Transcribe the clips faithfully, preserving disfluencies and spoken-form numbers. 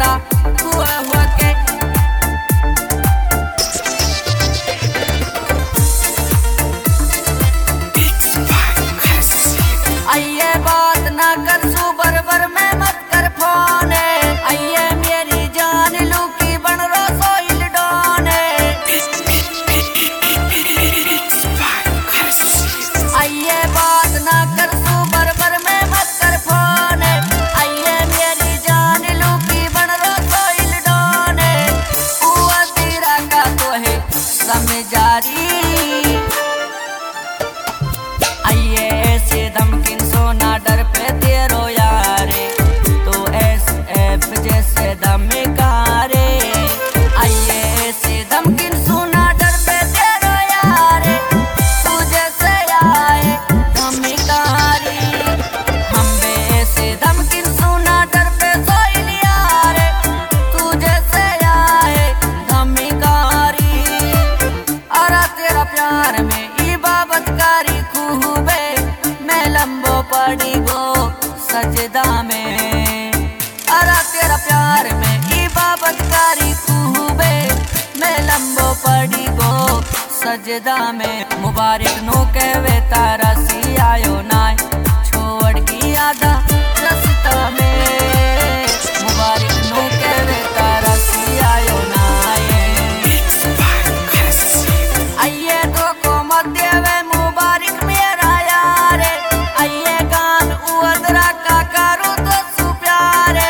टुकड़ा हुआ हुआ के। आइए बात ना कर सू बरबर में मत कर फोन, आइए मेरी जान लू की बन रो सोइल डोने। आइए बात ना कर सू बरबर में मत कर फोन, आइए मेरी जान लू की बन रो सोइल डोने। हुआ तेरा का तो है समझारी, आइए ऐसे धमकिन सोना डर पे तेरो यारे, तो एस एफ जैसे धमकारे। आइए ऐसे धमकिन सोना डर पे तेरो यारे, तू जैसे आए धमकारी। हम बे ऐसे धमकिन सोना डर पे सोइल यारे, तू जैसे आए धमकारी। अरा तेरा प्यार में ई बाबत कारी खूबे, मैं लंबो पड़ी गो सजदा में। अरा तेरा प्यार में ई बाबत कारी खूबे, मैं लंबो पड़ी गो सजदा में। मुबारक नो कहवे तारा सी आयो नाय, छोड़ की आधा रस्ता में। मुबारक नो कहवे तारा सी आयो नाय, आइए तो को मत देवे मुबारक मेरा यारे। आइए गान उदरा का करूँ तो सु प्यारे,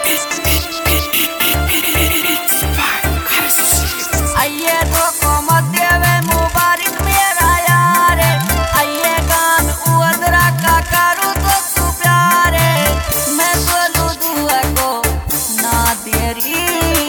आइए तो को मत देवे मुबारक मेरा यारे। आइए गान उदरा का करूँ तो सु प्यारे, मैं तो लू दुआ को ना देरी।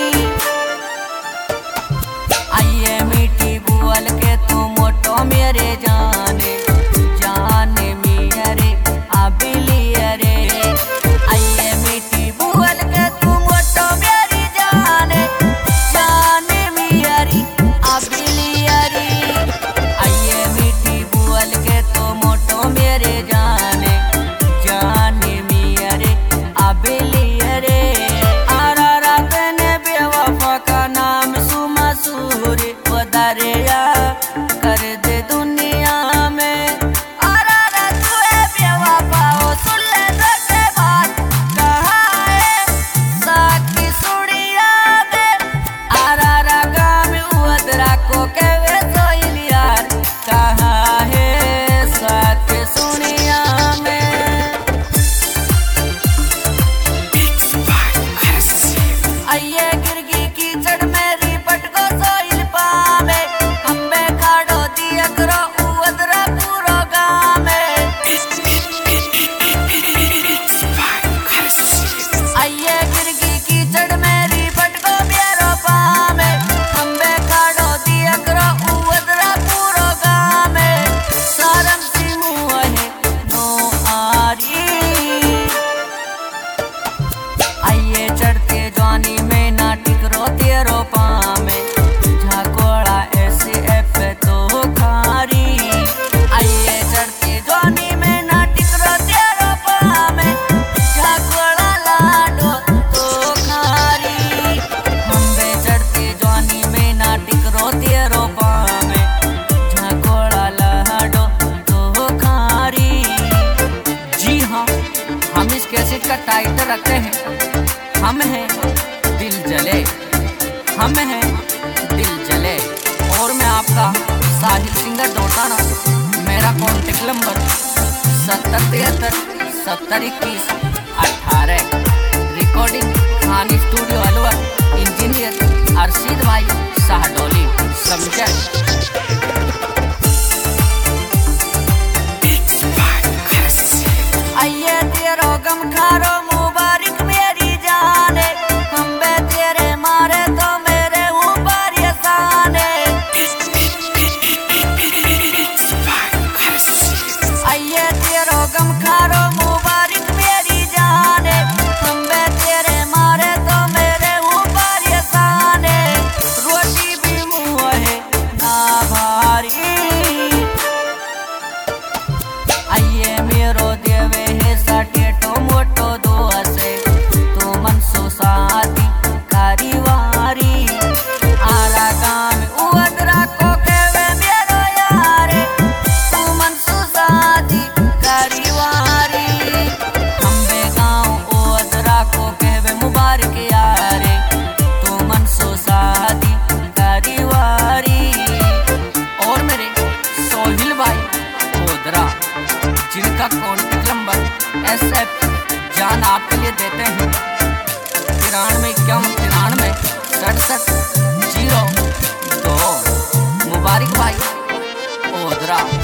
आइए मीठी बुअल के तू मोटो मेरे जाने, जाने मेरे आबिलिया रे। आइए मीठी बुअल के तू मोटो मेरी जाने, जाने मेरी आबिलिया रे। आइए मीठी बुअल के तू मोटो मेरे जाने, जाने मेरे आबिलिया रे। आरा रात ने बेवफा का नाम सुमसूर वदारिया कर दे दुनिया में। आरा रात हुए बेवफा हो सुन ले दे बात, कहाँ है साकी सुनिया दे। आरा रागा में उदरा को कहवे सोइल यार, कहाँ है साकी सुनिया में। आइए गिरगी कीचड़ मेरी पटको सोइल पावे, हम्बे खाड़ो दिया करो उदरा पूरो गामे। आइए गिरगी कीचड़ मेरी पटको मेरो पावे, हम्बे खाड़ो दिया करो उदरा पूरो गामे। सारम सी मुँह है नो आरी, आइए चढ़ते जवानी में ना टिकरो तेरो पामे, झाकोड़ा ऐसे एफ तो खारी। आइए चढ़ते जवानी में ना टिकरो तेरो पामे, झाकोड़ा लाडो तो खारी। हम बे चढ़ते जवानी में ना टिकरो तेरो पामे, झाकोड़ा लाडो तो खारी। जी हाँ, हम इस कैसेट का टाइटल रखते हैं हम हैं दिल जले, हम हैं दिल जले। और मैं आपका साहिल सिंगर डोटाना, मेरा कॉन्टेक्ट नंबर सत्तर तिहत्तर सत्तर इक्कीस अठारह। रिकॉर्डिंग खानी स्टूडियो अलवर, इंजीनियर अरशीद भाई शाहडोली समझे। आइए तेरो गम खारो मुबारक मेरी जाने, हम बे तेरे मारे तो मेरे ऊपर ये साने। आइए तेरो गम खारो मुबारक मेरी जाने, हम बे तेरे तिरानवे इक्यावन तिरानवे सड़सठ जीरो दो। मुबारक भाई ओदरा।